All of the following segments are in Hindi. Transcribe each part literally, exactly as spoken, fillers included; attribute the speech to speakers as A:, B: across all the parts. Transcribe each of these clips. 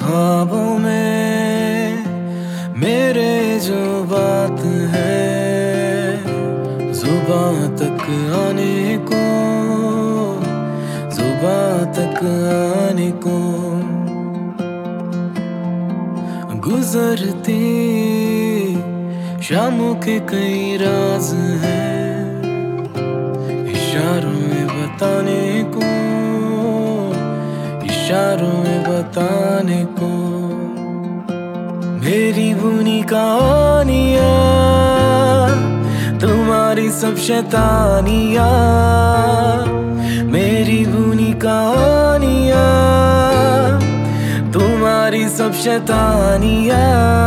A: ख्वाबों में मेरे जो बात है, जुबां तक आने को, जुबां तक आने को गुजरती शामों के कई राज हैं, इशारों में बताने को, इशारों में बताने को। मेरी बुनी कहानियाँ, तुम्हारी सब शैतानियाँ, मेरी बुनी कहानियाँ, तुम्हारी सब शैतानियाँ।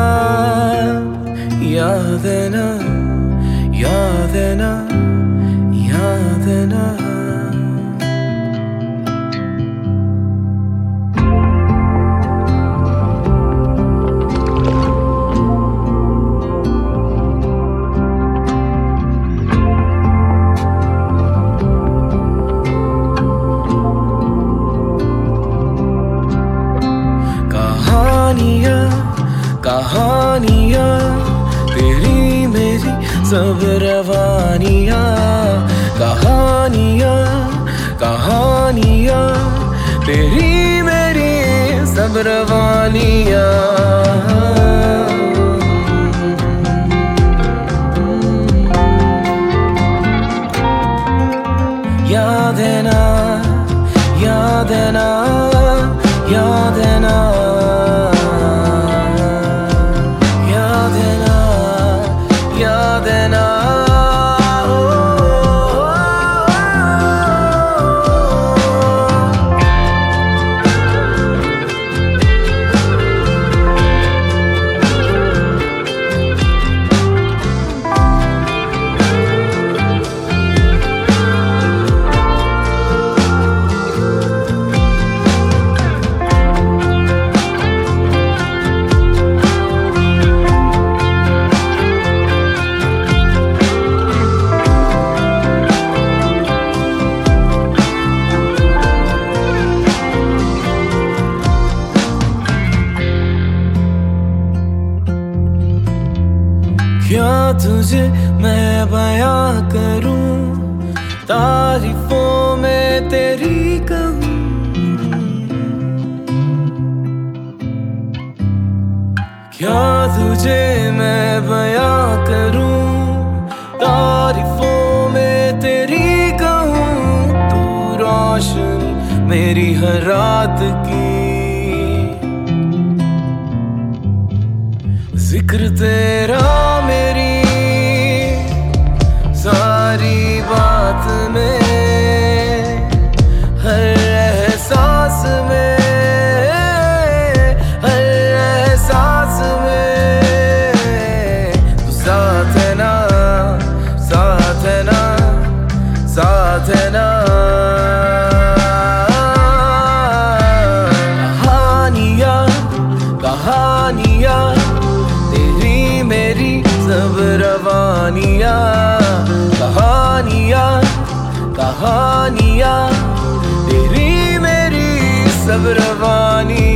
A: याद है ना, याद है ना, याद है ना। कहानियाँ कहानियाँ तेरी मेरी सब रवानियाँ, कहानियाँ कहानियाँ तेरी मेरी सब रवानियाँ। याद है ना, याद है ना, याद है ना, याद है ना, याद है ना। क्या तुझे मैं बयां करूं, तारीफों में तेरी कहूं। क्या तुझे मैं बयां करूं, तारीफों में तेरी कहूं। तू रोशनी मेरी हर रात की, जिक्र तेरा मेरी सारी बात में, हर एहसास में, हर एहसास में। तू साथ है ना, साथ है ना, साथ है ना। कहानियाँ कहानियाँ तेरी मेरी सब रवानियाँ, कहानियाँ कहानियाँ तेरी मेरी सब रवानियाँ।